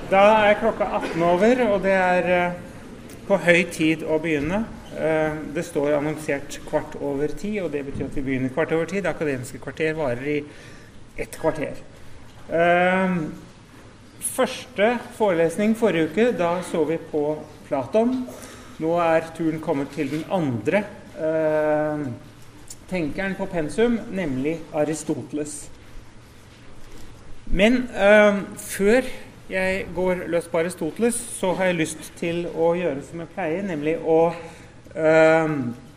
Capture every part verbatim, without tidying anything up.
Da er klokka atten over, og det er eh, på høy tid å begynne. Eh, det står annonsert kvart over ti, og det betyr at vi begynner kvart over ti. Det akademiske kvarter varer i ett kvarter. Eh, første forelesning forrige uke, da så vi på Platon. Nå er turen kommet til den andre eh, tenkeren på pensum, nemlig Aristoteles. Men eh, før jeg går løs på Aristoteles, så har jeg lyst til å gjøre som jeg pleier, nemlig å eh,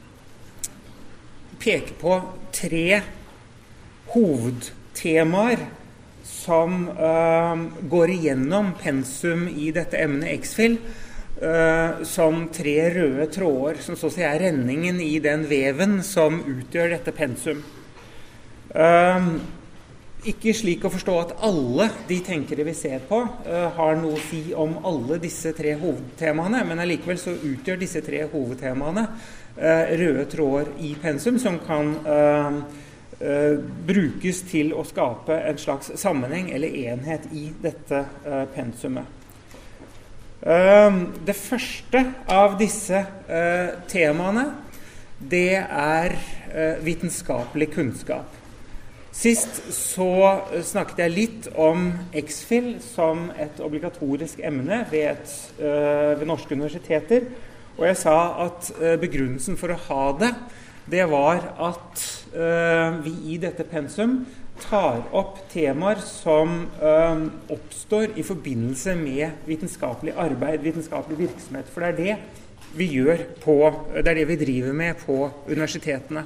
peke på tre hovedtemaer som eh, går igjennom pensum i dette emnet X-Fil, Uh, som tre røde tråder, som så å si er renningen i den veven som utgjør dette pensum. Uh, ikke slik å forstå at alle de tenkere vi ser på uh, har noe å si om alle disse tre hovedtemaene, men allikevel så utgjør disse tre hovedtemaene uh, røde tråder i pensum som kan uh, uh, brukes til å skape en slags sammenheng eller enhet i dette uh, pensumet. Uh, det første av disse uh, temaene, det er uh, vitenskapelig kunnskap. Sist så snakket jeg litt om X-Fil som et obligatorisk emne ved, et, uh, ved norske universiteter, og jeg sa at uh, begrunnelsen for å ha det, det var at uh, vi i dette pensum tar opp temaer som øh, oppstår i forbindelse med vitenskapelig arbeid, vitenskapelig virksomhet, for det er det vi gjør på, det er det vi driver med på universitetene.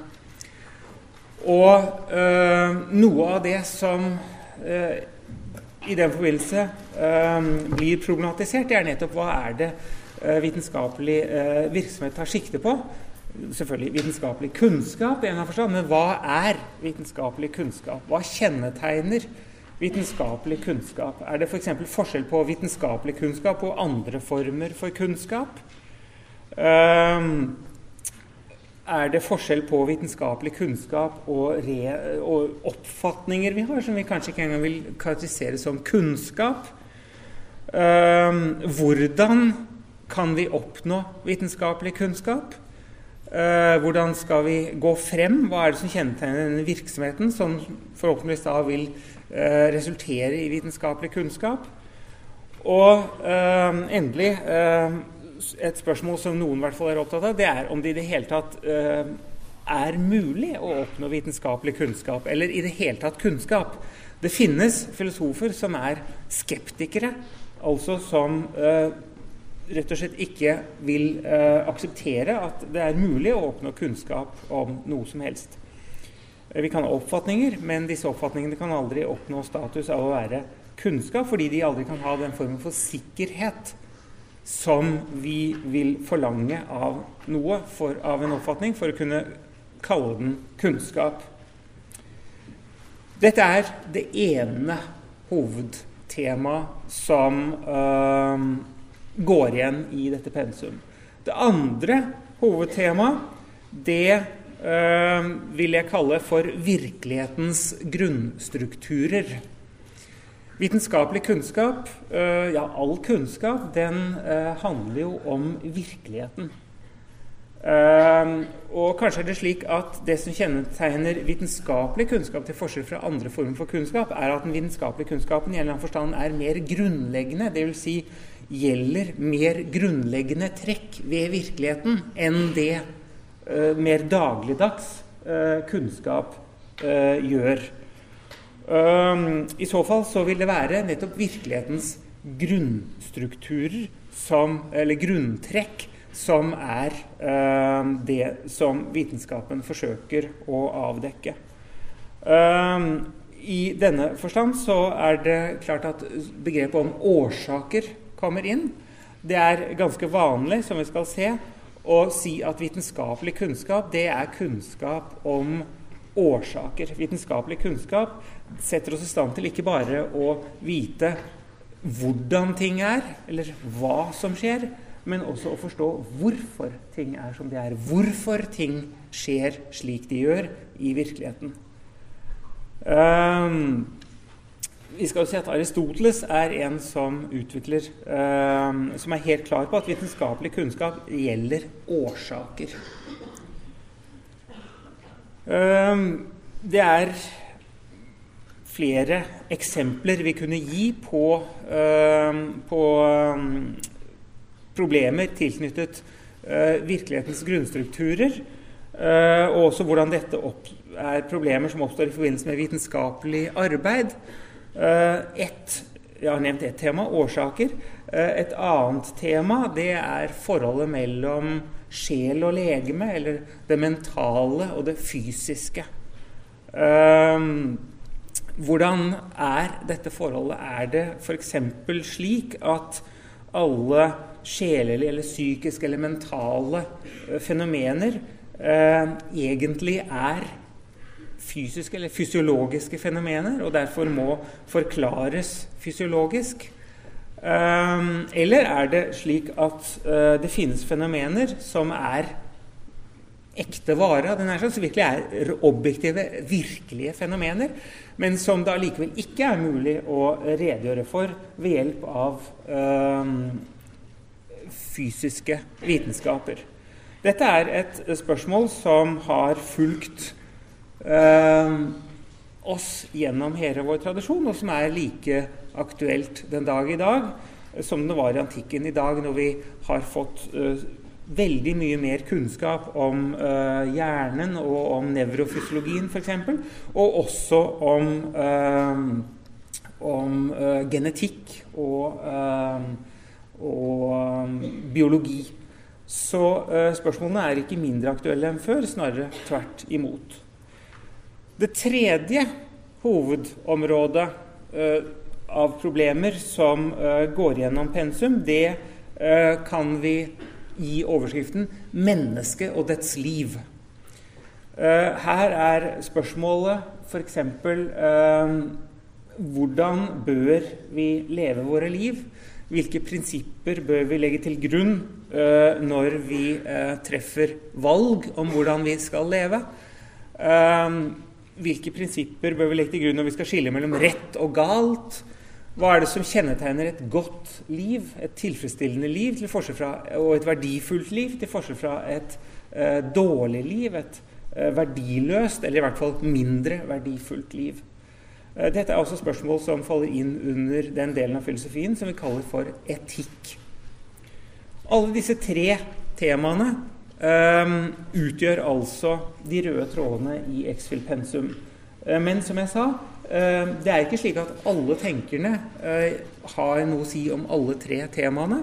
Og øh, noe av det som øh, i den forbindelse øh, blir problematisert, det er nettopp hva er det øh, vitenskapelig øh, virksomhet tar sikte på. Selvfølgelig vitenskapelig kunnskap i en av forstand, men hva er vitenskapelig kunnskap? Hva kjennetegner vitenskapelig kunnskap? Er det for eksempel forskjell på vitenskapelig kunnskap og andre former for kunnskap? Um, er det forskjell på vitenskapelig kunnskap og, re, og oppfatninger vi har, som vi kanskje ikke engang vil karakterisere som kunnskap? Um, hvordan kan vi oppnå vitenskapelig kunnskap? Uh, hvordan skal vi gå frem? Hva er det som kjennetegner denne virksomheten, som forhåpentligvis da vil uh, resultere i vitenskapelig kunnskap? Og uh, endelig, uh, et spørsmål som noen i hvert fall er opptatt av, det er om det i det hele tatt uh, er mulig å oppnå vitenskapelig kunnskap, eller i det hele tatt kunnskap. Det finnes filosofer som er skeptikere, altså som uh, rett og slett ikke vil uh, akseptere at det er mulig å oppnå kunnskap om noe som helst. Uh, vi kan ha oppfatninger, men disse oppfatningene kan aldri oppnå status av å være kunnskap, fordi de aldri kan ha den formen for sikkerhet som vi vil forlange av noe, for, av en oppfatning, for å kunne kalle den kunnskap. Dette er det ene hovedtemaet som uh, går igjen i dette pensum. Det andre hovedtemaet, det øh, vil jeg kalle for virkelighetens grunnstrukturer. Vitenskapelig kunnskap, øh, ja, all kunnskap, den øh, handler jo om virkeligheten. Uh, og kanskje er det slik at det som kjennetegner vitenskapelig kunnskap til forskjell fra andre former for kunnskap, er at den vitenskapelige kunnskapen i en eller annen forstand er mer grunnleggende, det vil si gjelder mer grunnleggende trekk ved virkeligheten enn det uh, mer dagligdags uh, kunnskap uh, gjør. Um, I så fall så vil det være nettopp virkelighetens grunnstrukturer som, eller grunntrekk, som er uh, det som vitenskapen forsøker å avdekke. Uh, I denne forstand så er det klart at begrepet om årsaker kommer inn. Det er ganske vanlig, som vi skal se, å si at vitenskapelig kunnskap, det er kunnskap om årsaker. Vitenskapelig kunnskap setter oss i stand til ikke bare å vite hvordan ting er, eller hva som skjer, men også å forstå hvorfor ting er som de er. Hvorfor ting skjer slik de gjør i virkeligheten. Um, vi skal jo si at Aristoteles er en som utvikler, eh, som er helt klar på at vitenskapelig kunnskap gjelder årsaker. Eh, det er flere eksempler vi kunne gi på, eh, på eh, problemer tilknyttet eh, virkelighetens grunnstrukturer, eh, og også hvordan dette opp, er problemer som oppstår i forbindelse med vitenskapelig arbeid. Eh, et, jeg har nevnt et tema, årsaker. Eh, et annet tema, det er forholdet mellom sjel og legeme, eller det mentale og det fysiske. Eh, Hvordan er dette forholdet? Er det for eksempel slik at alle sjelelige eller psykiske eller mentale eh, fenomener eh, egentlig er fysiske eller fysiologiske fenomener, og derfor må forklares fysiologisk? Eh, eller er det slik at eh, det finnes fenomener som er ekte vare, den er sånn, som virkelig er objektive, virkelige fenomener, men som da likevel ikke er mulig å redegjøre for ved hjelp av øh, fysiske vitenskaper. Dette er et spørsmål som har fulgt øh, oss gjennom hele vår tradisjon, og som er like aktuelt den dag i dag, som det var i antikken i dag, når vi har fått øh, veldig mye mer kunnskap om uh, hjernen og om nevrofysiologien for eksempel, og også om, uh, om uh, genetikk og, uh, og um, biologi. Så uh, spørsmålene er ikke mindre aktuelle enn før, snarere tvert imot. Det tredje hovedområdet uh, av problemer som uh, går gjennom pensum, det uh, kan vi i overskriften «Menneske og dets liv». Uh, her er spørsmålet for eksempel uh, hvordan bør vi leve våre liv? Hvilke prinsipper bør vi legge til grunn uh, når vi uh, treffer valg om hvordan vi skal leve? Uh, hvilke prinsipper bør vi legge til grunn når vi skal skille mellom rett og galt? Hva er det som kjennetegner et godt liv, et tilfredsstillende liv til forskjell fra, og et verdifullt liv til forskjell fra et eh, dårlig liv, et eh, verdiløst eller i hvert fall mindre verdifullt liv? Eh, dette er også spørsmål som faller inn under den delen av filosofien som vi kaller for etikk. Alle disse tre temaene eh, utgjør altså de røde trådene i Ex Phil Pensum. Eh, men som jeg sa, det er ikke slik at alle tenkerne har noe å si om alle tre temaene.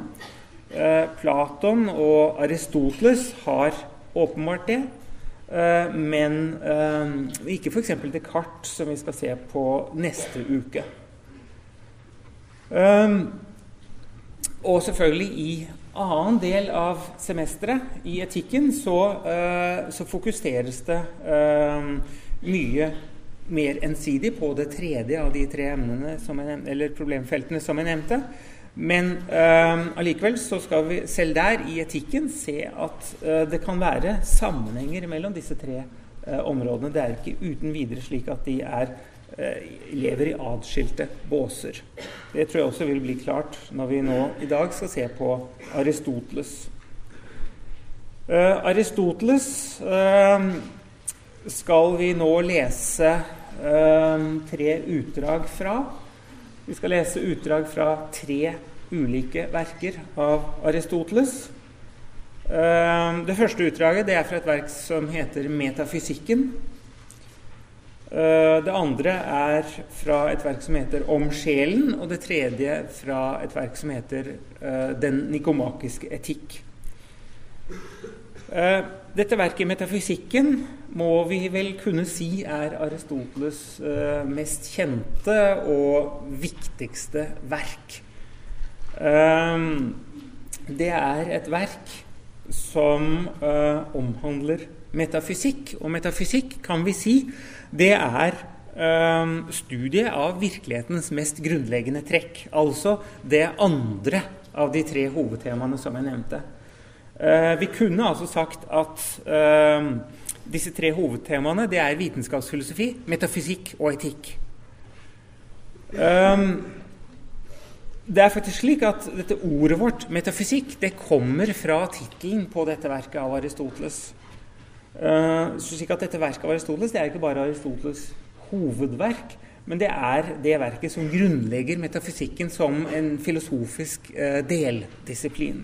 Platon og Aristoteles har åpenbart det, men ikke for eksempel Descartes, som vi skal se på neste uke. Og selvfølgelig i annen del av semesteret, i etikken, så, så fokuseres det mye mer ensidig på det tredje av de tre emnene som jeg nevnte, eller problemfeltene som jeg nevnte. Men uh, allikevel så skal vi selv der i etikken se at uh, det kan være sammenhenger mellom disse tre uh, områdene. Det er ikke uten videre slik at de er, uh, lever i adskilte båser. Det tror jeg også vil bli klart når vi nå i dag skal se på Aristoteles. Uh, Aristoteles uh, skal vi nå lese Uh, tre utdrag fra. Vi skal lese utdrag fra tre ulike verker av Aristoteles. Uh, det første utdraget det er fra et verk som heter Metafysikken. Uh, det andre er fra et verk som heter Om sjelen, og det tredje fra et verk som heter uh, Den nikomakiske etikk. Uh, dette verket Metafysikken må vi vel kunne si er Aristoteles uh, mest kjente og viktigste verk. Uh, det er et verk som uh, omhandler metafysikk, og metafysikk kan vi si det er uh, studiet av virkelighetens mest grunnleggende trekk, altså det andre av de tre hovedtemaene som jeg nevnte. Uh, vi kunne altså sagt at uh, disse tre hovedtemaene det er vitenskapsfilosofi, metafysikk og etikk. Um, det er faktisk slik at dette ordet vårt, metafysikk, det kommer fra titelen på dette verket av Aristoteles. Uh, så slik at dette verket av Aristoteles, det er ikke bare Aristoteles hovedverk, men det er det verket som grunnlegger metafysikken som en filosofisk uh, deldisiplin.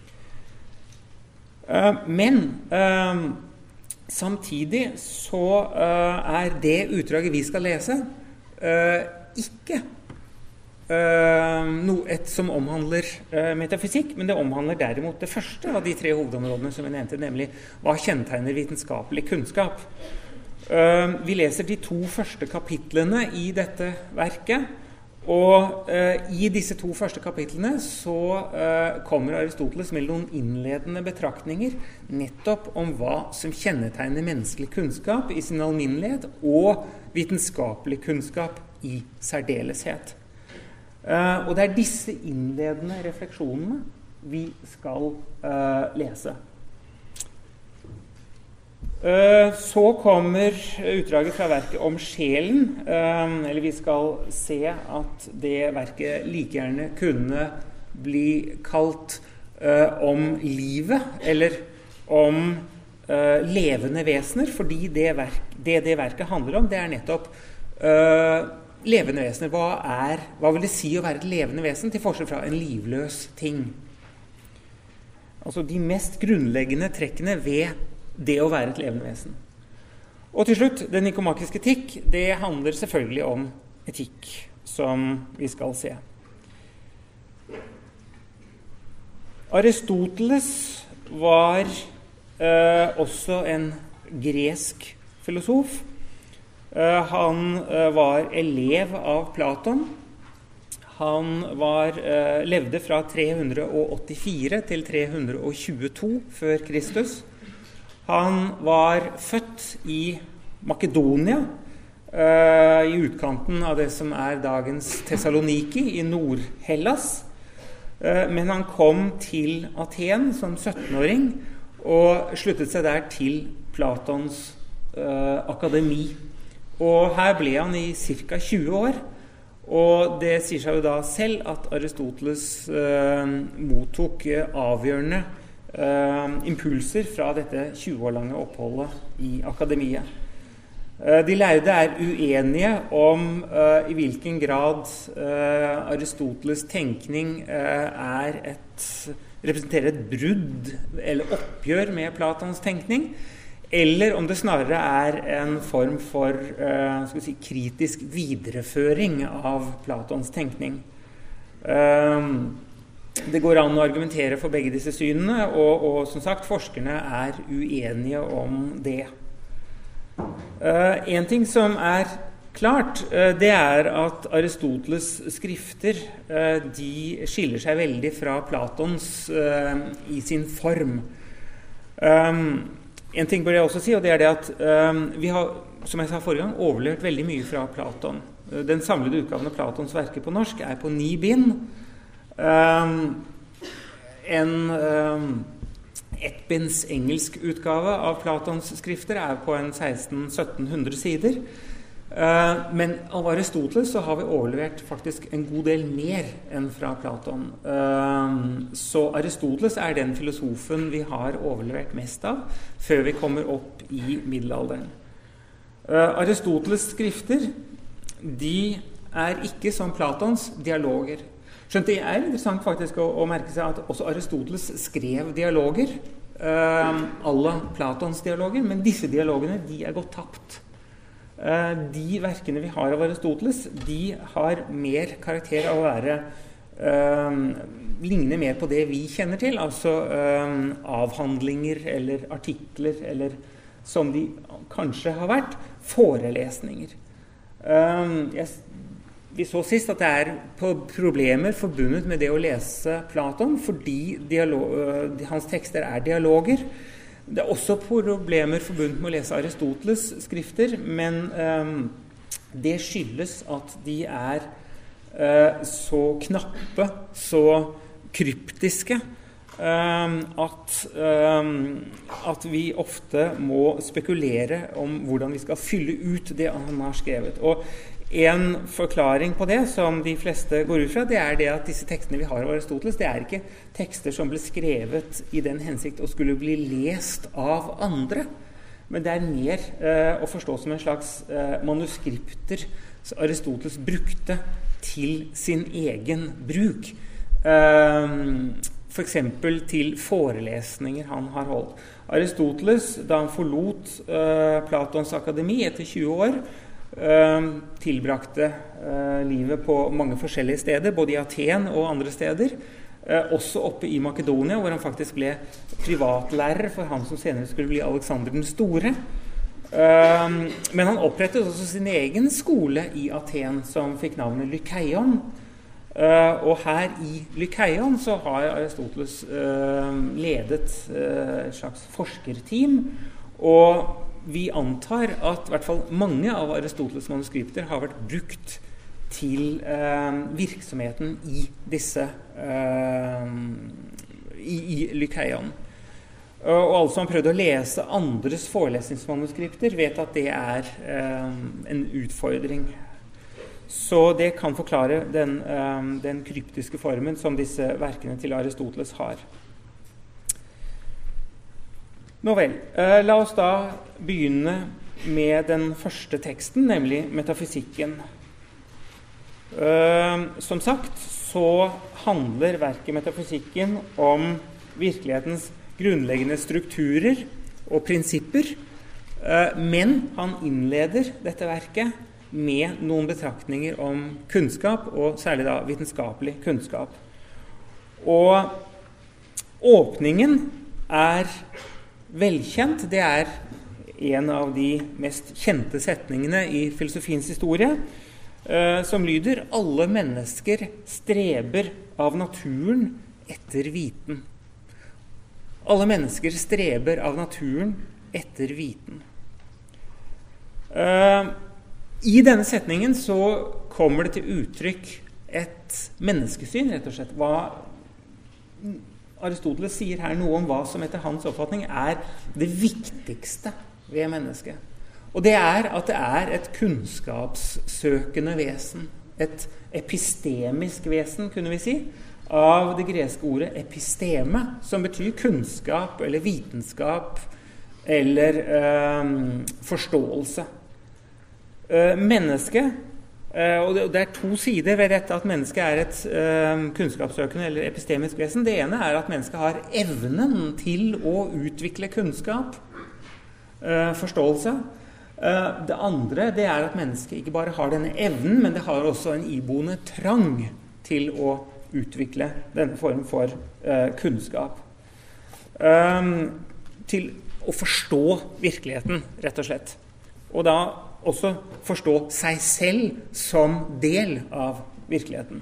Uh, men uh, samtidig så uh, er det utdraget vi skal lese uh, ikke uh, noe et som omhandler uh, metafysikk, men det omhandler derimot det første av de tre hovedområdene som vi nevnte, nemlig hva kjennetegner vitenskapelig kunnskap. Uh, vi leser de to første kapitlene i dette verket, og uh, i disse to første kapitlene så uh, kommer Aristoteles med noen innledende betraktninger nettopp om hva som kjennetegner menneskelig kunnskap i sin alminnelighet og vitenskapelig kunnskap i særdeleshet. Uh, og det er disse innledende refleksjonene vi skal uh, lese. Så kommer utdraget fra verket om sjelen, eller vi skal se at det verket like gjerne kunne bli kalt om livet, eller om levende vesener, fordi det, verk, det det verket handler om, det er nettopp levende vesener. Hva, er, hva vil det si å være et levende vesen til forskjell fra en livløs ting? Altså de mest grunnleggende trekkene ved det å være et levende vesen. Og til slutt, den nikomakiske etikk, det handler selvfølgelig om etikk, som vi skal se. Aristoteles var eh, også en gresk filosof. Eh, han eh, var elev av Platon. Han var, eh, levde fra tre hundre åttifire til tre hundre tjueto før Kristus. Han var født i Makedonia, uh, i utkanten av det som er dagens Thessaloniki i Nord-Hellas. Uh, men han kom til Aten som syttenåring og sluttet seg der til Platons uh, akademi. Og her ble han i ca. tjue år, og det sier seg jo da selv at Aristoteles uh, mottok uh, avgjørende Uh, impulser fra dette tjue år lange oppholdet i akademiet. Uh, de lærde er uenige om uh, i hvilken grad uh, Aristoteles tenkning uh, er et, representerer et brudd eller oppgjør med Platons tenkning, eller om det snarere er en form for uh, skal vi si, kritisk videreføring av Platons tenkning. Uh, Det går an å argumentere for begge disse synene, og, og som sagt, forskerne er uenige om det. Uh, en ting som er klart, uh, det er at Aristoteles skrifter uh, de skiller seg veldig fra Platons uh, i sin form. Um, en ting bør jeg også si, og det er det at um, vi har, som jeg sa forrige gang, overlevert veldig mye fra Platon. Uh, den samlede utgaven av Platons verker på norsk er på ni bind. Um, en um, ettbinds engelsk utgave av Platons skrifter er på en seksten til sytten hundre sider. Uh, men av Aristoteles så har vi overlevert faktisk en god del mer enn fra Platon. Uh, så Aristoteles er den filosofen vi har overlevert mest av før vi kommer opp i middelalderen. Uh, Aristoteles skrifter, de er ikke som Platons dialoger. Skjønt det er interessant faktisk å, å merke seg at også Aristoteles skrev dialoger, eh, alle Platons dialoger, men disse dialogene, de er gått tapt. Eh, de verkene vi har av Aristoteles, de har mer karakter av å være, eh, ligne mer på det vi kjenner til, altså eh, avhandlinger eller artikler, eller som de kanskje har vært, forelesninger. Eh, jeg Vi så sist at det er problemer forbundet med det å lese Platon, fordi dialog, hans tekster er dialoger. Det er også problemer forbundet med å lese Aristoteles skrifter, men um, det skyldes at de er uh, så knappe, så kryptiske, um, at, um, at vi ofte må spekulere om hvordan vi skal fylle ut det han har skrevet. Og En forklaring på det, som de fleste går ut fra, det er det at disse tekstene vi har av Aristoteles, det er ikke tekster som ble skrevet i den hensikt å skulle bli lest av andre, men det er mer eh, å forstå som en slags eh, manuskripter som Aristoteles brukte til sin egen bruk. Eh, for eksempel til forelesninger han har holdt. Aristoteles, da han forlot eh, Platons akademi etter tjue år, eh, tilbrakte eh, livet på mange forskjellige steder, både i Aten og andre steder, eh, også oppe i Makedonia, hvor han faktisk ble privatlærer for han som senere skulle bli Alexander den store. Eh, men han opprettet også sin egen skole i Aten, som fikk navnet Lykeion. Uh, og her i Lykeion så har Aristoteles uh, ledet uh, et slags forskerteam, og vi antar at i hvert fall mange av Aristoteles manuskripter har vært brukt til uh, virksomheten i disse uh, i, i Lykeion. Uh, og alle som har prøvd å lese andres forelesningsmanuskripter vet at det er uh, en utfordring. Så det kan forklare den, um, den kryptiske formen som disse verkene til Aristoteles har. Nå vel, uh, la oss da begynne med den første teksten, nemlig metafysikken. Uh, som sagt så handler verket Metafysikken om virkelighetens grunnleggende strukturer og prinsipper, uh, men han innleder dette verket med noen betraktninger om kunnskap, og særlig da vitenskapelig kunnskap. Og åpningen er velkjent. Det er en av de mest kjente setningene i filosofiens historie, eh, som lyder: alle mennesker streber av naturen etter viten. Alle mennesker streber av naturen etter viten. Eh, I denne setningen så kommer det til uttrykk et menneskesyn, rett og slett. Hva Aristoteles sier her noe om hva som etter hans oppfatning er det viktigste ved mennesket. Og det er at det er et kunnskapssøkende vesen, et epistemisk vesen, kunne vi si, av det greske ordet episteme, som betyr kunnskap eller vitenskap eller øh, forståelse. Uh, mennesket, uh, og, det, og det er to sider ved dette at mennesket er et uh, kunnskapssøkende eller epistemisk vesen. Det ene er at mennesket har evnen til å utvikle kunnskap, uh, forståelse. Uh, det andre det er at mennesket ikke bare har denne evnen, men det har også en iboende trang til å utvikle denne form for uh, kunnskap. Um, til å forstå virkeligheten, rett og slett. Og da også forstå seg selv som del av virkeligheten.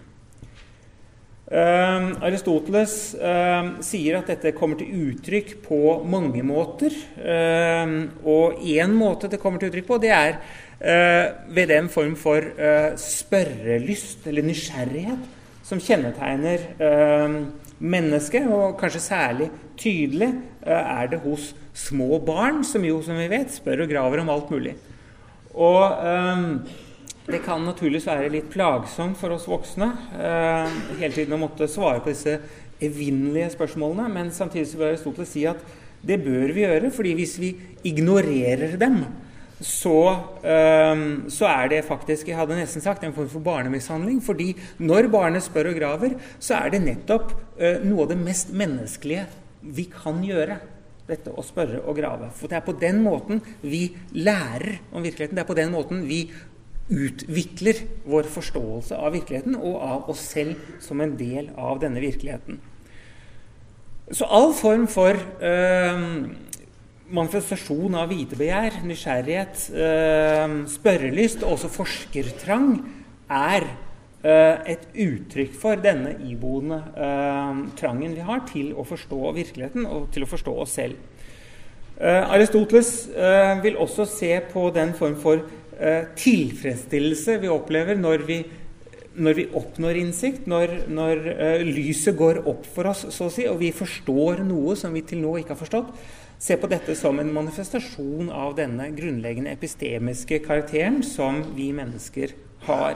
Uh, Aristoteles uh, sier at dette kommer til uttrykk på mange måter, uh, og en måte det kommer til uttrykk på, det er uh, ved den form for uh, spørrelyst eller nysgjerrighet som kjennetegner uh, mennesket, og kanskje særlig tydelig uh, er det hos små barn, som jo, som vi vet, spør og graver om alt mulig. Og um, det kan naturligvis være litt plagsomt for oss voksne uh, hele tiden å måtte svare på disse evinnelige spørsmålene, men samtidig så vil Aristoteles si at det bør vi gjøre, fordi hvis vi ignorerer dem, så, um, så er det faktisk, jeg hadde nesten sagt, en form for barnemishandling, fordi når barnet spør og graver, så er det nettopp uh, noe av det mest menneskelige vi kan gjøre. Dette å spørre og grave. For det er på den måten vi lærer om virkeligheten. Det er på den måten vi utvikler vår forståelse av virkeligheten og av oss selv som en del av denne virkeligheten. Så all form for øh, manifestasjon av vitebegjær, nysgjerrighet, øh, spørrelyst og også forskertrang er et uttrykk for denne iboende eh, trangen vi har til å forstå virkeligheten og til å forstå oss selv. Eh, Aristoteles eh, vil også se på den form for eh, tilfredsstillelse vi opplever når vi, når vi oppnår innsikt, når, når eh, lyset går opp for oss, så å si, og vi forstår noe som vi til nå ikke har forstått. Se på dette som en manifestasjon av denne grunnleggende epistemiske karakteren som vi mennesker har.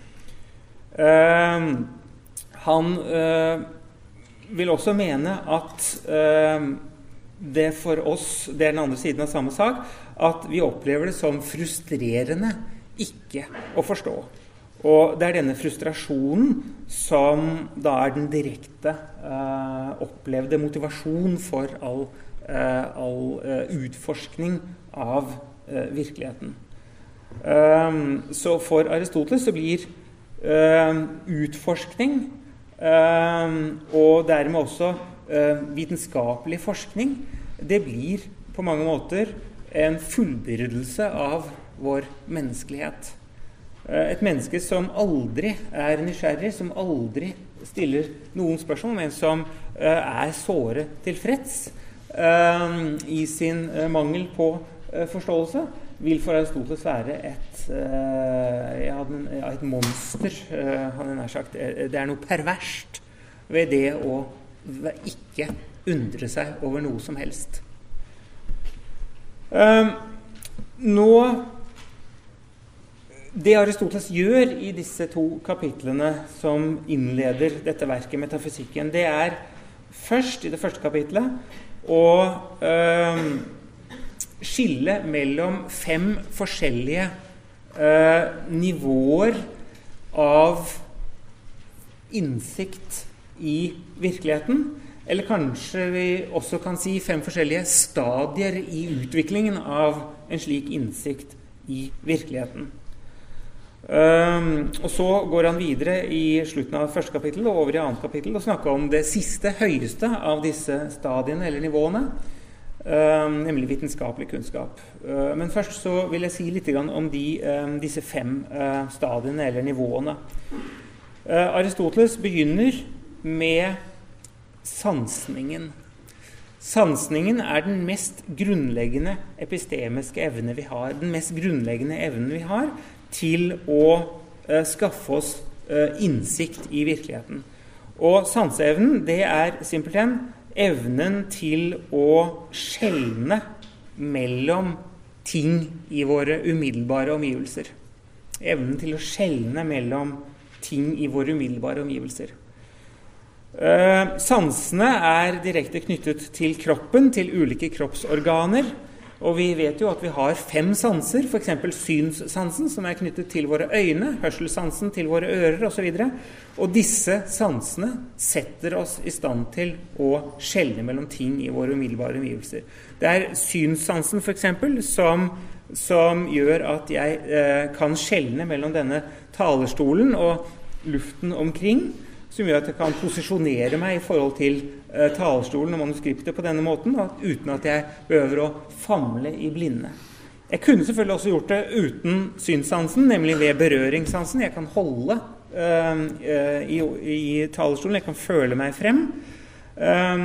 Uh, han uh, vil også mene at uh, det for oss, det er den andre siden av samme sak, at vi opplever det som frustrerende ikke å forstå. Og det er denne frustrasjonen som da er den direkte uh, opplevde motivasjon for all, uh, all uh, utforskning av uh, virkeligheten. Um, så for Aristoteles så blir uh, utforskning uh, og dermed også uh, vitenskapelig forskning, det blir på mange måter en fullbyrdelse av vår menneskelighet. Uh, et menneske som aldri er nysgjerrig, som aldri stiller noen spørsmål, men som uh, er såre tilfreds uh, i sin uh, mangel på uh, forståelse, vil for Aristoteles være et, uh, ja, et monster, uh, han har sagt. Det er noe perverst ved det å ikke undre seg over noe som helst. Uh, nå, det Aristoteles gjør i disse to kapitlene som innleder dette verket, metafysikken, det er først i det første kapitlet å uh, skille mellom fem forskjellige eh, nivåer av innsikt i virkeligheten, eller kanskje vi også kan si fem forskjellige stadier i utviklingen av en slik innsikt i virkeligheten. Um, og så går han videre i slutten av første kapittel og over i annet kapittel og snakker om det siste, høyeste av disse stadiene eller nivåene, Uh, nemlig vitenskapelig kunnskap. Uh, men først så vil jeg si litt om de, uh, disse fem uh, stadiene eller nivåene. Uh, Aristoteles begynner med sansningen. Sansningen er den mest grunnleggende epistemiske evne vi har, den mest grunnleggende evnen vi har til å uh, skaffe oss uh, innsikt i virkeligheten. Og sanseevnen, det er simpelthen evnen til å skjelne mellom ting i våre umiddelbare omgivelser. Evnen til å skjelne mellom ting i våre umiddelbare omgivelser. Uh, sansene er direkte knyttet til kroppen, til ulike kroppsorganer, og vi vet jo at vi har fem sanser, for eksempel synssansen, som er knyttet til våre øyne, hørselssansen til våre ører, og så videre. Og disse sansene setter oss i stand til å skjelne mellom ting i våre umiddelbare omgivelser. Det er synssansen, for eksempel, som, som gjør at jeg eh, kan skjelne mellom denne talerstolen og luften omkring, som gjør at jeg kan posisjonere meg i forhold til uh, talerstolen og manuskriptet på denne måten, at, uten at jeg behøver å famle i blinde. Jeg kunne selvfølgelig også gjort det uten synssansen, nemlig ved berøringssansen. Jeg kan holde uh, uh, i, i talerstolen, jeg kan føle meg frem. Um,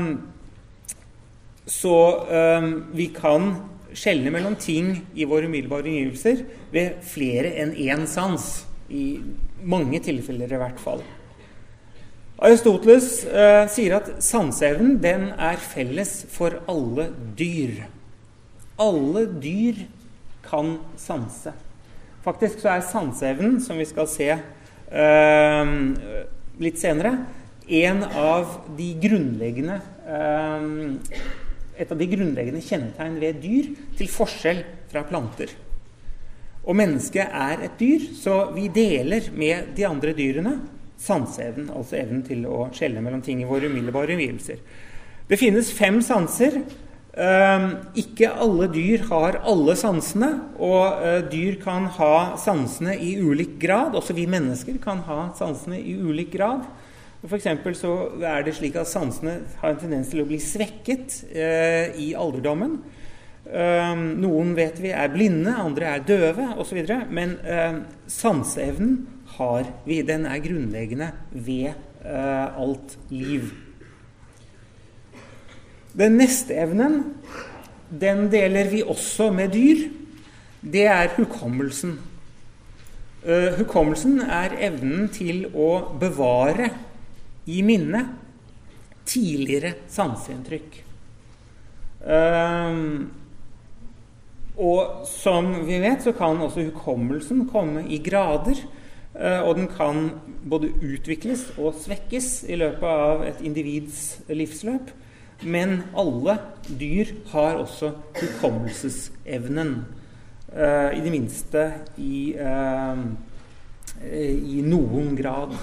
så um, vi kan skjelne mellom ting i våre umiddelbare omgivelser ved flere enn én sans, i mange tilfeller i hvert fall. Aristoteles eh, sier at sanseevnen, den er felles for alle dyr. Alle dyr kan sanse. Faktisk så er sanseevnen, som vi skal se eh, litt senere, en av de grunnleggende, eh, et av de grunnleggende kjennetegn ved dyr, til forskjell fra planter. Og mennesket er et dyr, så vi deler med de andre dyrene sanseevnen, altså evnen til å skjelne mellom ting i våre umiddelbare omgivelser. Det finnes fem sanser. Um, ikke alle dyr har alle sansene, og uh, dyr kan ha sansene i ulik grad. Også vi mennesker kan ha sansene i ulik grad. For eksempel så er det slik at sansene har en tendens til å bli svekket uh, i alderdommen. Um, noen vet vi er blinde, andre er døve, og så videre. Men uh, sanseevnen har vi, den er grunnleggende ved uh, alt liv. Den neste evnen, den deler vi også med dyr. Det er hukommelsen. Uh, hukommelsen er evnen til å bevare i minne tidligere sanseinntrykk. Uh, og som vi vet, så kan også hukommelsen komme i grader. og den kan både utvikles og svekkes i løpet av et individs livsløp. Men alle dyr har også hukommelsesevnen, i det minste i, i noen grad.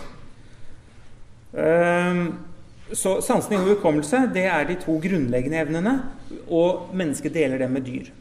Så sansning og hukommelse, det er de to grunnleggende evnene, og mennesket deler dem med dyr.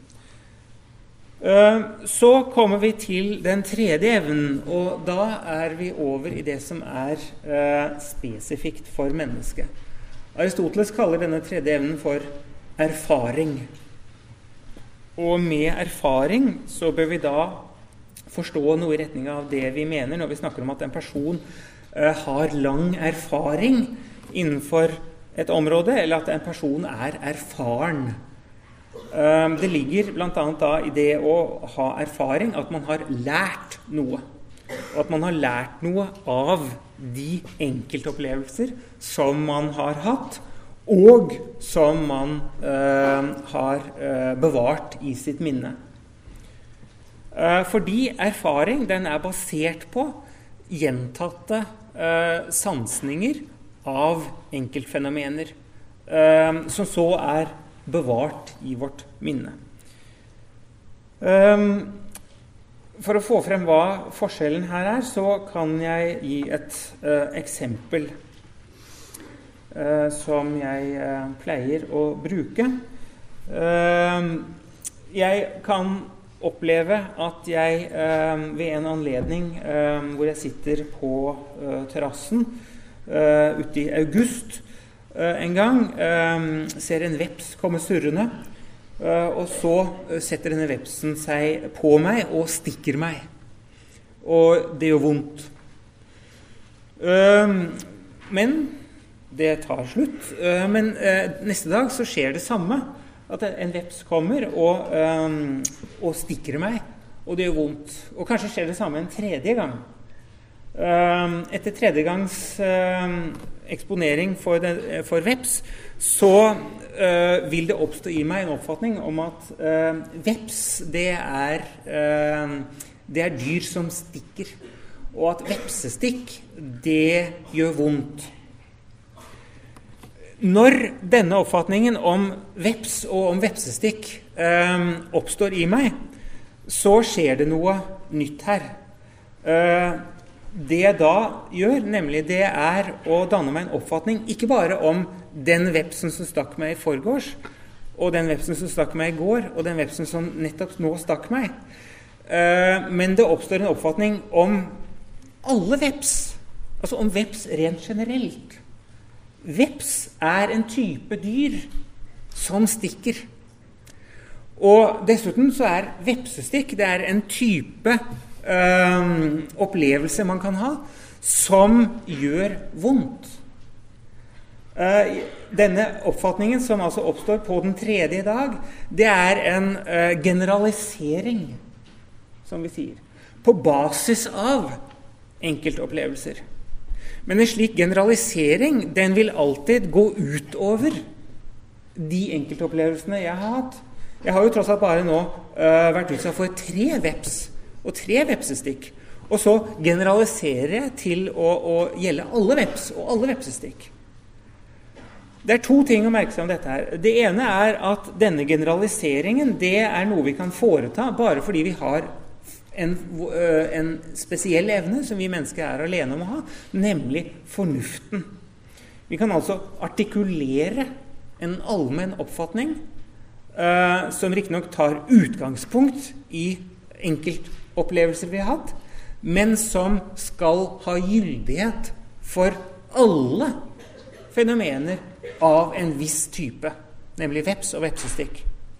Så kommer vi til den tredje evnen, og da er vi over i det som er spesifikt for mennesket. Aristoteles kaller denne tredje evnen for erfaring. Og med erfaring så bør vi da forstå noe i retning av det vi mener når vi snakker om at en person uh, har lang erfaring innenfor et område, eller at en person er erfaren. Uh, det ligger blant annet da i det å ha erfaring at man har lært noe. Og at man har lært noe av de enkeltopplevelser som man har hatt, og som man uh, har uh, bevart i sitt minne. Uh, fordi erfaring, den er basert på gjentatte uh, sansninger av enkeltfenomener, uh, som så er bevart i vårt minne. Um, For å få frem hva forskjellen her er, så kan jeg gi et uh, eksempel uh, som jeg uh, pleier å bruke. Uh, jeg kan oppleve at jeg uh, ved en anledning uh, hvor jeg sitter på uh, terrassen uh, ute i august uh, en gang, uh, ser en veps komme surrende. Uh, og så setter denne vepsen seg på meg og stikker meg. Og det gjør vondt. Uh, men det tar slutt. Uh, men uh, neste dag så skjer det samme. At en veps kommer og, uh, og stikker meg, og det gjør vondt. Og kanskje skjer det samme en tredje gang. Uh, etter tredje gangs uh, eksponering for, den, for veps, så uh, vil det oppstå i meg en oppfatning om at uh, veps, det er, uh, det er dyr som stikker. Og at vepsestikk, det gjør vondt. Når denne oppfatningen om veps og om vepsestikk uh, oppstår i meg, så skjer det noe nytt her. Uh, Det jeg da gjør, nemlig det er å danne meg en oppfatning, ikke bare om den vepsen som stakk meg i forgårs, og den vepsen som stakk meg i går, og den vepsen som nettopp nå stakk meg. Uh, men det oppstår en oppfatning om alle veps, altså om veps rent generelt. Veps er en type dyr som stikker. Og dessuten så er vepsestikk, det er en type Uh, opplevelse man kan ha som gjør vondt. Uh, denne oppfatningen som altså oppstår på den tredje dag, det er en uh, generalisering, som vi sier, på basis av enkeltopplevelser. Men en slik generalisering, den vil alltid gå utover de enkeltopplevelsene jeg har hatt. Jeg har jo tross alt bare nå uh, vært utsatt for tre veps og tre vepsestikk, og så generaliserer jeg til å, å gjelde alle veps og alle vepsestikk. Det er to ting å merke seg om dette her. Det ene er at denne generaliseringen, det er noe vi kan foreta bare fordi vi har en, en spesiell evne som vi mennesker er alene om å ha, nemlig fornuften. Vi kan altså artikulere en allmenn oppfatning uh, som riktignok tar utgangspunkt i enkeltopplevelser vi har hatt, men som skal ha gyldighet for alle fenomener av en viss type, nemlig veps og vepsestikk.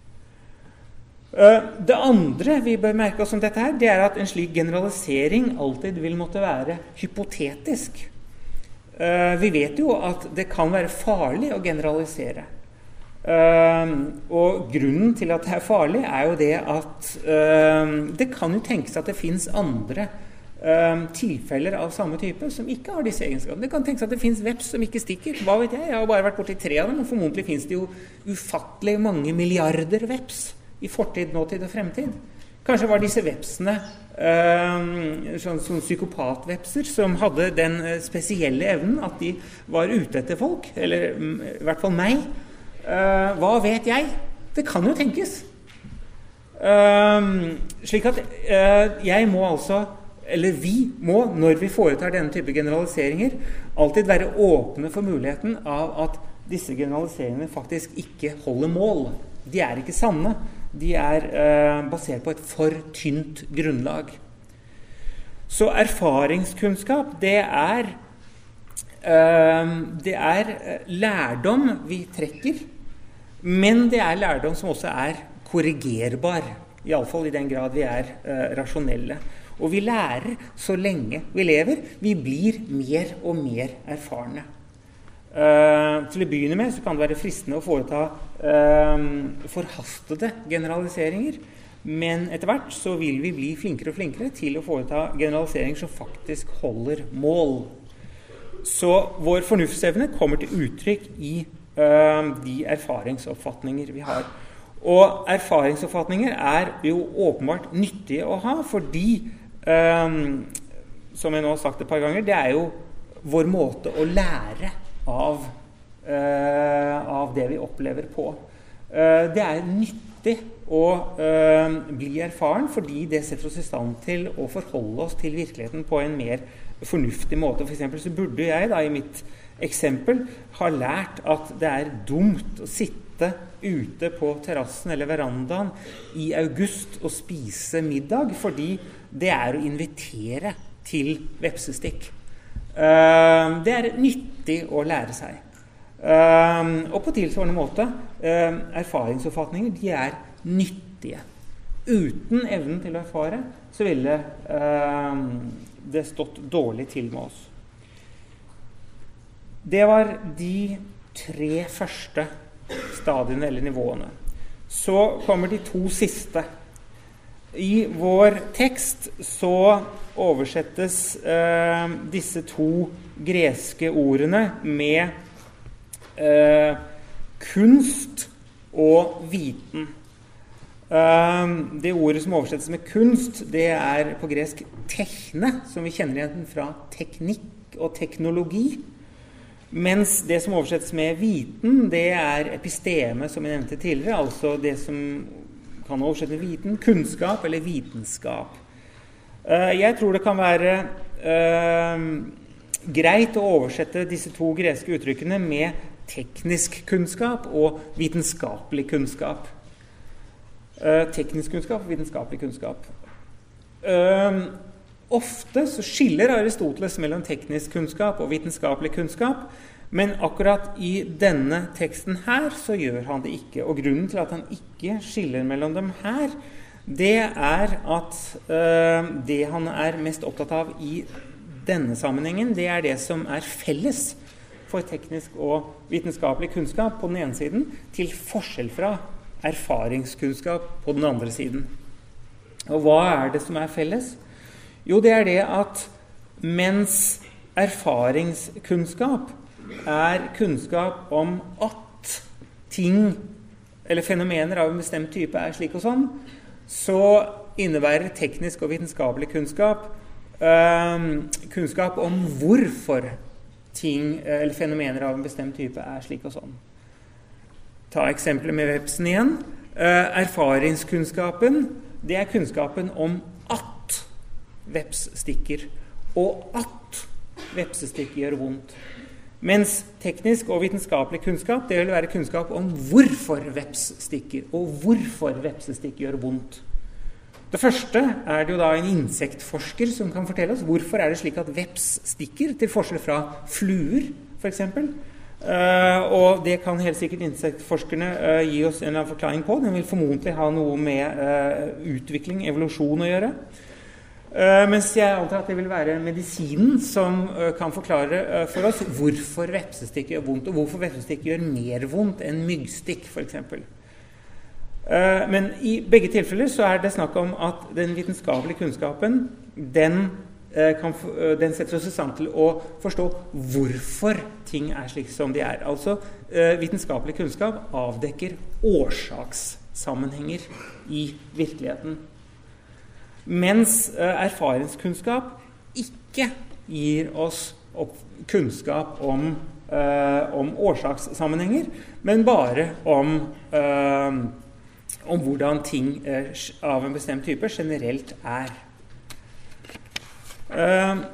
Det andre vi bør merke oss om dette her, det er at en slik generalisering alltid vil måtte være hypotetisk. Vi vet jo at det kan være farlig å generalisere. Uh, og grunnen til at det er farlig er jo det at uh, det kan jo tenkes at det finnes andre uh, tilfeller av samme type som ikke har disse egenskapene. Det kan tenkes at det finnes veps som ikke stikker. Hva vet jeg? Jeg har bare vært borti tre av dem, og formodentlig finnes det jo ufattelig mange milliarder veps i fortid, nåtid og fremtid. Kanskje var disse vepsene uh, sånn, sånn psykopatvepser som hadde den spesielle evnen at de var ute etter folk, eller um, i hvert fall meg. Uh, hva vet jeg? Det kan jo tenkes. Uh, slik at uh, jeg må altså, eller vi må, når vi foretar denne type generaliseringer, alltid være åpne for muligheten av at disse generaliseringene faktisk ikke holder mål. De er ikke sanne. De er uh, basert på et for tynt grunnlag. Så erfaringskunnskap, det er, uh, det er lærdom vi trekker, men det er lærdom som også er korrigerbar, i alle fall i den grad vi er uh, rasjonelle. Og vi lærer så lenge vi lever. Vi blir mer og mer erfarne. Uh, til å begynne med så kan det være fristende å foreta uh, forhastede generaliseringer, men etter hvert så vil vi bli flinkere og flinkere til å foreta generaliseringer som faktisk holder mål. Så vår fornuftsevne kommer til uttrykk i uh, de erfaringsoppfatninger vi har. Og erfaringsoppfatninger er jo åpenbart nyttige å ha, fordi, uh, som jeg nå har sagt et par ganger, det er jo vår måte å lære Av, uh, av det vi opplever på. Uh, det er nyttig å uh, bli erfaren, fordi det setter oss i stand til å forholde oss til virkeligheten på en mer fornuftig måte. For eksempel så burde jeg da i mitt eksempel ha lært at det er dumt å sitte ute på terrassen eller verandaen i august og spise middag, fordi det er å invitere til vepsestikk. Uh, det er nyttig å lære seg. Uh, og på tilsvarende måte, uh, erfaringsoppfatninger, de er nyttige. Uten evnen til å erfare, så ville uh, det stått dårlig til med oss. Det var de tre første stadiene eller nivåene. Så kommer de to siste. I vår tekst så oversettes eh, disse to greske ordene med eh, kunst og viten. Eh, det ordet som oversettes med kunst, det er på gresk tekne, som vi kjenner igjen fra teknikk og teknologi. Mens det som oversettes med viten, det er episteme, som jeg nevnte tidligere, altså det som kan oversette viten, kunnskap eller vitenskap. Uh, jeg tror det kan være uh, greit å oversette disse to greske uttrykkene med teknisk kunnskap og vitenskapelig kunnskap. Uh, teknisk kunnskap og vitenskapelig kunnskap. Uh, ofte så skiller Aristoteles mellom teknisk kunnskap og vitenskapelig kunnskap, men akkurat i denne teksten her så gjør han det ikke. Og grunnen til at han ikke skiller mellom dem her, det er at øh, det han er mest opptatt av i denne sammenhengen, det er det som er felles for teknisk og vitenskapelig kunnskap på den ene siden, til forskjell fra erfaringskunnskap på den andre siden. Og hva er det som er felles? Jo, det er det at mens erfaringskunnskap er kunnskap om at ting eller fenomener av en bestemt type er slik og sånn, så innebærer teknisk og vitenskapelig kunnskap øh, kunnskap om hvorfor ting eller fenomener av en bestemt type er slik og sånn. Ta eksempler med vepsen igjen. Uh, erfaringskunnskapen, det er kunnskapen om at veps stikker, og at vepsestikk gjør vondt. Mens teknisk og vitenskapelig kunnskap, det vil være kunnskap om hvorfor veps stikker, og hvorfor vepsestikk gjør vondt. Det første er det jo da en insektforsker som kan fortelle oss hvorfor er det slik at veps stikker, til forskjell fra fluer, for eksempel. Uh, og det kan helt sikkert insektforskerne uh, gi oss en forklaring på. Den vil formodentlig ha noe med uh, utvikling, evolusjon å gjøre. Uh, mens jeg antar at det vil være medisinen som uh, kan forklare uh, for oss hvorfor vepsestikk gjør vondt, og hvorfor vepsestikk gjør mer vondt enn myggstikk, for eksempel. Uh, men i begge tilfeller så er det snakk om at den vitenskapelige kunnskapen, den Kan, den setter oss i stand til å forstå hvorfor ting er slik som de er. Altså, vitenskapelig kunnskap avdekker årsakssammenhenger i virkeligheten. mens erfaringskunnskap ikke gir oss opp kunnskap om, uh, om årsakssammenhenger, men bare om, uh, om hvordan ting uh, av en bestemt type generelt er. Uh,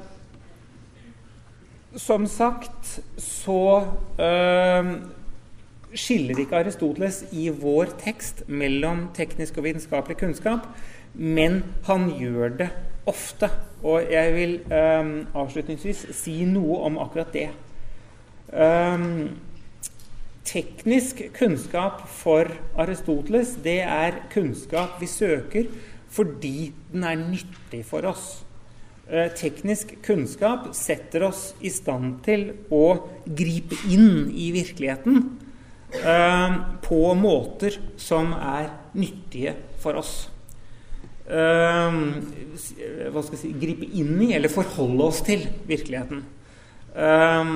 som sagt, så uh, skiller ikke Aristoteles i vår tekst mellom teknisk og vitenskapelig kunnskap, men han gjør det ofte, og jeg vil um, avslutningsvis si noe om akkurat det. Um, teknisk kunnskap for Aristoteles, det er kunnskap vi søker fordi den er nyttig for oss. Uh, teknisk kunnskap setter oss i stand til å gripe inn i virkeligheten uh, på måter som er nyttige for oss. Uh, hva skal jeg si, gripe inn i eller forholde oss til virkeligheten. Uh,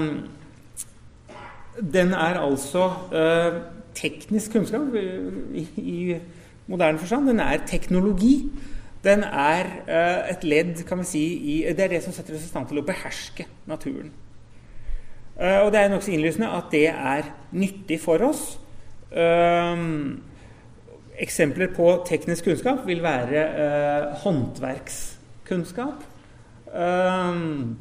den er altså uh, teknisk kunnskap i, i moderne forstand. Den er teknologi. Den er uh, et ledd, kan vi si, i, det er det som setter oss i stand til å beherske naturen. Uh, og det er nok så innlysende at det er nyttig for oss. Uh, Eksempler på teknisk kunnskap vil være eh, håndverkskunnskap, eh,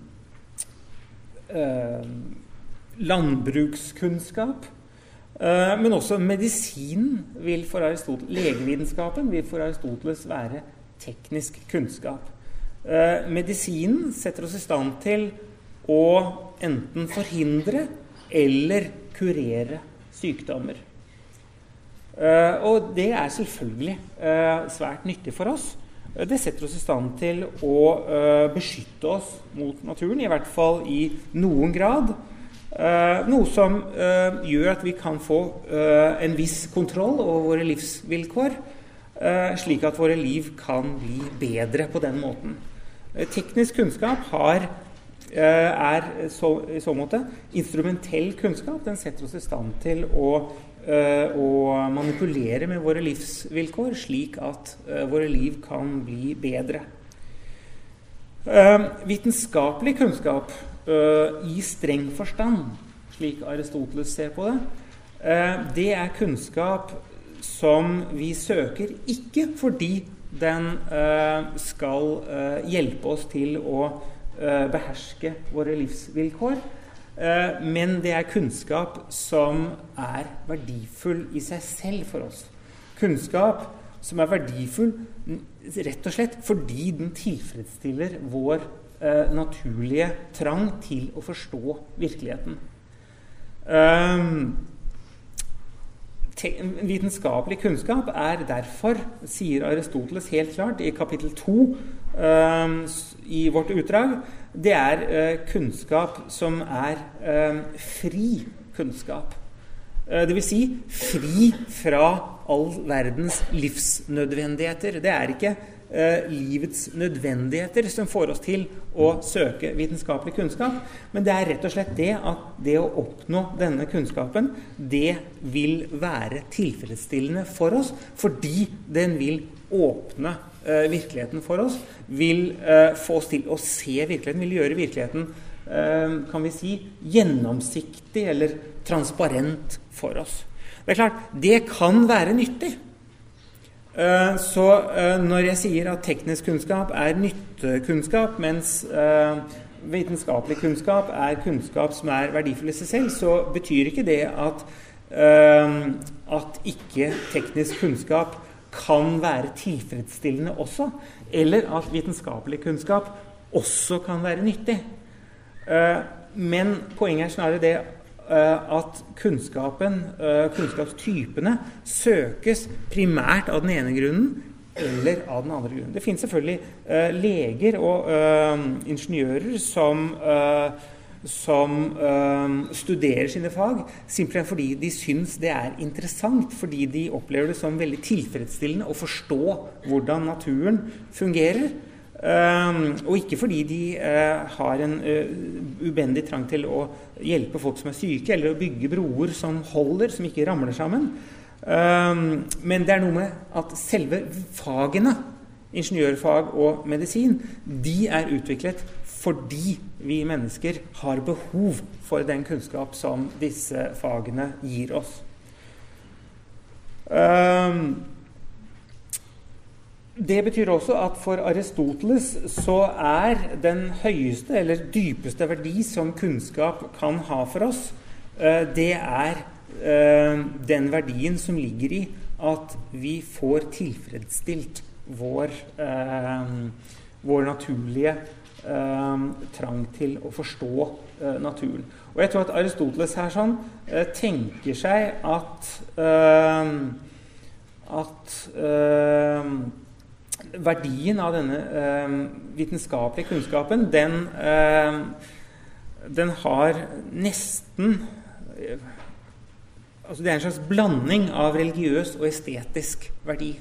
eh, landbrukskunnskap, eh, men også medisin vil for Aristoteles, legevitenskapen vil for Aristoteles være teknisk kunnskap. Eh, medisinen setter oss i stand til å enten forhindre eller kurere sykdommer. Uh, og det er selvfølgelig uh, svært nyttig for oss. Uh, det setter oss i stand til å uh, beskytte oss mot naturen, i hvert fall i noen grad. Uh, noe som uh, gjør at vi kan få uh, en viss kontroll over våre livsvilkår, uh, slik at våre liv kan bli bedre på den måten. Uh, teknisk kunnskap har, uh, er så, i så måte instrumentell kunnskap. Den setter oss i stand til å Uh, og manipulere med våre livsvilkår slik at uh, våre liv kan bli bedre. Uh, vitenskapelig kunnskap uh, i streng forstand, slik Aristoteles ser på det, uh, det er kunnskap som vi søker ikke fordi den uh, skal uh, hjelpe oss til å uh, beherske våre livsvilkår, men det er kunnskap som er verdifull i seg selv for oss. Kunnskap som er verdifull rett og slett fordi den tilfredsstiller vår eh, naturlige trang til å forstå virkeligheten. Um, te- vitenskapelig kunnskap er derfor, sier Aristoteles helt klart i kapittel to um, i vårt utdrag, det er uh, kunnskap som er uh, fri kunnskap. Uh, det vil si fri fra all verdens livsnødvendigheter. Det er ikke uh, livets nødvendigheter som får oss til å søke vitenskapelig kunnskap, men det er rett og slett det at det å oppnå denne kunnskapen, det vil være tilfredsstillende for oss, fordi den vil åpne Uh, virkeligheten for oss, vil uh, få oss til å se virkeligheten, vil gjøre virkeligheten, uh, kan vi si, gjennomsiktig eller transparent for oss. Det er klart, det kan være nyttig. Uh, så uh, når jeg sier at teknisk kunnskap er nyttekunnskap, mens uh, vitenskapelig kunnskap er kunnskap som er verdifull i seg selv, så betyr ikke det at, uh, at ikke teknisk kunnskap kan være tilfredsstillende også, eller at vitenskapelig kunnskap også kan være nyttig. Men poenget er snarere det at kunnskapen, kunnskapstypene søkes primært av den ene grunnen eller av den andre grunnen. Det finnes selvfølgelig leger og ingeniører som som øh, studerer sine fag, simpelthen fordi de syns det er interessant, fordi de opplever det som veldig tilfredsstillende å forstå hvordan naturen fungerer, øh, og ikke fordi de øh, har en øh, ubendig trang til å hjelpe folk som er syke, eller å bygge broer som holder, som ikke ramler sammen. Øh, men det er noe med at selve fagene ingeniørfag og medisin, de er utviklet fordi vi mennesker har behov for den kunnskap som disse fagene gir oss. Um, det betyr også at for Aristoteles så er den høyeste eller dypeste verdi som kunnskap kan ha for oss, uh, det er uh, den verdien som ligger i at vi får tilfredsstilt vår, uh, vår naturlige uh, trang til å forstå uh, naturen. Og jeg tror at Aristoteles her sånn uh, tenker seg at uh, at uh, verdien av denne uh, vitenskapelige kunnskapen, den, uh, den har nesten uh, altså det er en slags blanding av religiøs og estetisk verdi.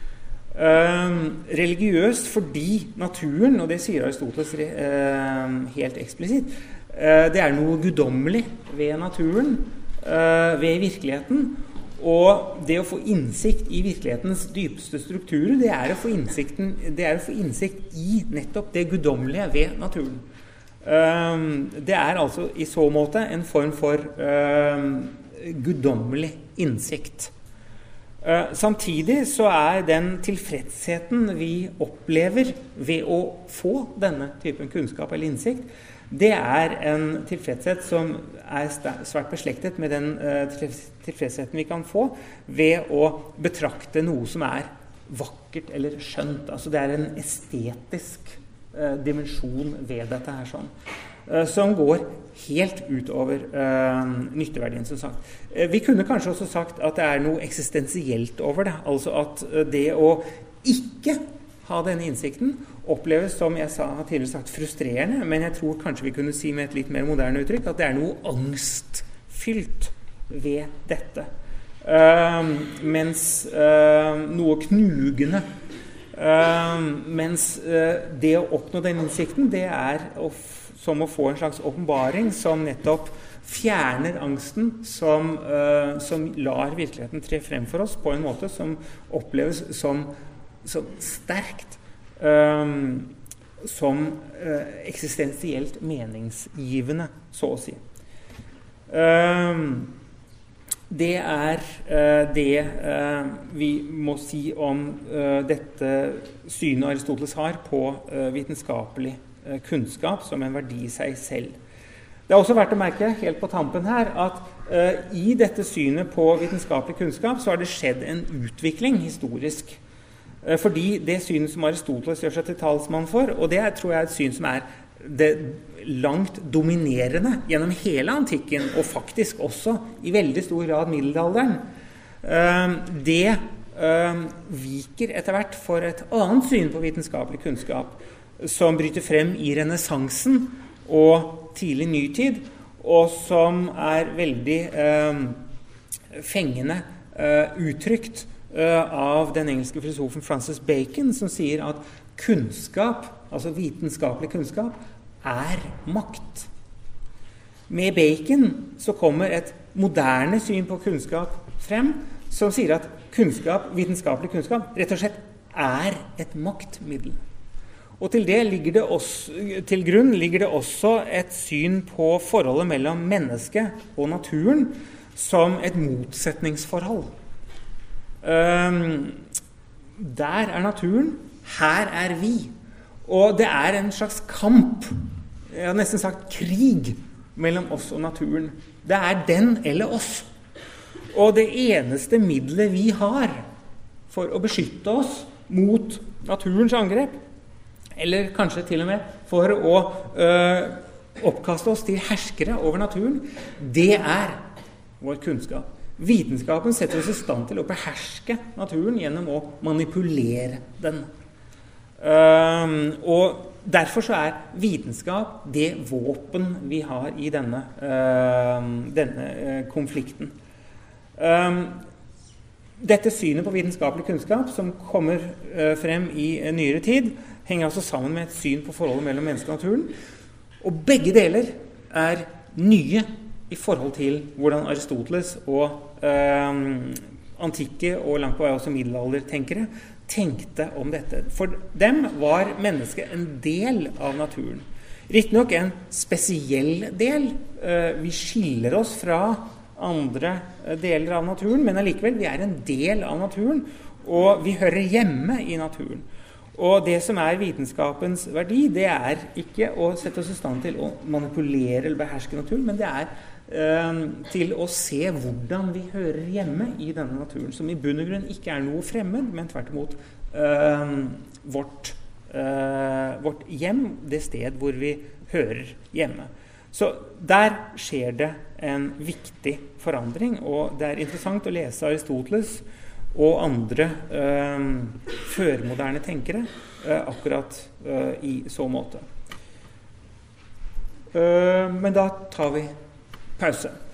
Uh, religiøst fordi naturen, og det sier Aristoteles uh, helt eksplisitt, uh, det er noe guddommelig ved naturen, uh, ved virkeligheten, og det å få innsikt i virkelighetens dypeste strukturer, det er å få, innsikten, det er å få innsikt i nettopp det guddommelige ved naturen. Uh, det er altså i så måte en form for uh, guddommelig innsikt. Uh, samtidig så er den tilfredsheten vi opplever ved å få denne typen kunnskap eller innsikt, det er en tilfredshet som er svært beslektet med den uh, tilfredsheten vi kan få ved å betrakte noe som er vakkert eller skjønt. Altså det er en estetisk uh, dimensjon ved dette her sånn. Som går helt utover uh, nytteverdien, som sagt. Uh, vi kunne kanskje også sagt at det er noe eksistensielt over det, altså at uh, det å ikke ha denne innsikten oppleves, som jeg sa, har tidligere sagt, frustrerende, men jeg tror kanskje vi kunne si med et litt mer moderne uttrykk at det er noe angstfylt ved dette. Uh, mens uh, noe knugende, uh, mens uh, det å oppnå den innsikten, det er å som å få en slags åpenbaring som nettopp fjerner angsten, som, uh, som lar virkeligheten tre frem for oss på en måte som oppleves som, som sterkt, um, som uh, eksistensielt meningsgivende, så å si. Um, det er uh, det uh, vi må si om uh, dette synet Aristoteles har på uh, vitenskapelig kunnskap som en verdi i seg selv. Det er også verdt å merke helt på tampen her at uh, i dette synet på vitenskapelig kunnskap så har det skjedd en utvikling historisk. Uh, fordi det synet som Aristoteles gjør seg til talsmann for, og det er, tror jeg er et syn som er det langt dominerende gjennom hele antikken, og faktisk også i veldig stor grad middelalderen, uh, det uh, viker etter hvert for et annet syn på vitenskapelig kunnskap, som bryter frem i renessansen og tidlig nytid, og som er veldig eh, fengende eh, uttrykt eh, av den engelske filosofen Francis Bacon, som sier at kunnskap, altså vitenskapelig kunnskap, er makt. Med Bacon så kommer et moderne syn på kunnskap frem, som sier at kunnskap, vitenskapelig kunnskap, rett og slett er et maktmiddel. Og til, det ligger det også, til grunn ligger det også et syn på forholdet mellom mennesket og naturen som et motsetningsforhold. Um, der er naturen, her er vi. Og det er en slags kamp, jeg har nesten sagt krig, mellom oss og naturen. Det er den eller oss. Og det eneste middelet vi har for å beskytte oss mot naturens angrep, eller kanskje til og med for å øh, oppkaste oss til herskere over naturen, det er vår kunnskap. Vitenskapen setter oss i stand til å beherske naturen gjennom å manipulere den. Um, og derfor så er vitenskap det våpen vi har i denne, uh, denne uh, konflikten. Um, dette synet på vitenskapelig kunnskap som kommer uh, frem i uh, nyere tid, henger altså sammen med et syn på forholdet mellom mennesket og naturen. Og begge deler er nye i forhold til hvordan Aristoteles og eh, antikke og langt på vei også middelaldertenkere tenkte om dette. For dem var mennesket en del av naturen. Riktignok en spesiell del. Vi skiller oss fra andre deler av naturen, men allikevel, vi er en del av naturen, og vi hører hjemme i naturen. Og det som er vitenskapens verdi, det er ikke å sette oss i stand til å manipulere eller beherske naturen, men det er eh, til å se hvordan vi hører hjemme i denne naturen, som i bunn og grunn ikke er noe fremmed, men tvert imot eh, vårt, eh, vårt hjem, det sted hvor vi hører hjemme. Så der skjer det en viktig forandring, og det er interessant å lese Aristoteles og andre eh, førmoderne tenkere eh, akkurat eh, i så måte. Eh, men da tar vi pause.